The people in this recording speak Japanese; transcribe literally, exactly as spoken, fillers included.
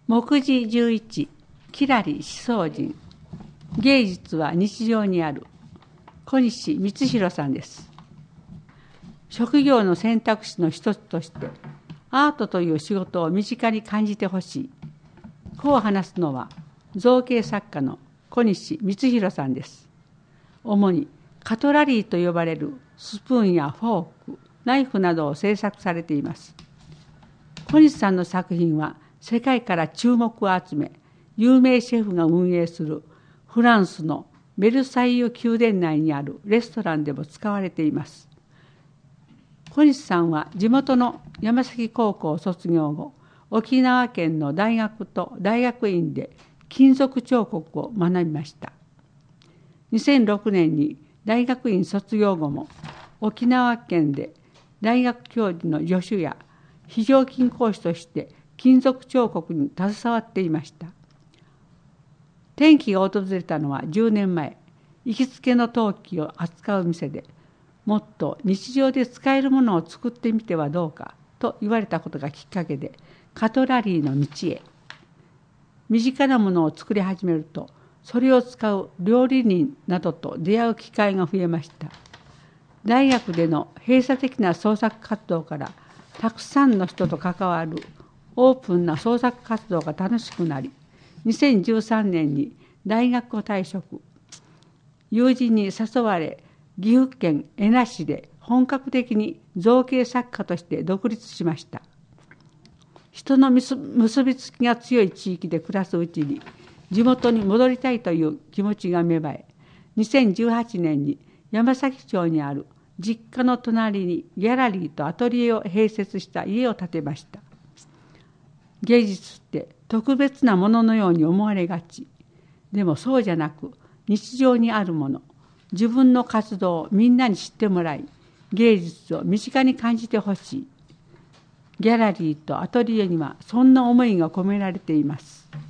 目次じゅういち、きらり思想人。芸術は日常にある。小西光弘さんです。職業の選択肢の一つとしてアートという仕事を身近に感じてほしい。こう話すのは造形作家の小西光弘さんです。主にカトラリーと呼ばれるスプーンやフォーク、ナイフなどを制作されています。小西さんの作品は世界から注目を集め、有名シェフが運営するフランスのベルサイユ宮殿内にあるレストランでも使われています。小西さんは地元の山崎高校を卒業後、沖縄県の大学と大学院で金属彫刻を学びました。にせんろくねんに大学院卒業後も沖縄県で大学教授の助手や非常勤講師として金属彫刻に携わっていました。転機が訪れたのはじゅうねんまえ、行きつけの陶器を扱う店で、もっと日常で使えるものを作ってみてはどうかと言われたことがきっかけで、カトラリーの道へ。身近なものを作り始めると、それを使う料理人などと出会う機会が増えました。大学での閉鎖的な創作活動から、たくさんの人と関わるオープンな創作活動が楽しくなり、にせんじゅうさんねんに大学を退職。友人に誘われ、岐阜県恵那市で本格的に造形作家として独立しました。人の結びつきが強い地域で暮らすうちに、地元に戻りたいという気持ちが芽生え、にせんじゅうはちねんに山崎町にある実家の隣にギャラリーとアトリエを併設した家を建てました。芸術って特別なもののように思われがち。でもそうじゃなく、日常にあるもの、自分の活動をみんなに知ってもらい、芸術を身近に感じてほしい。ギャラリーとアトリエにはそんな思いが込められています。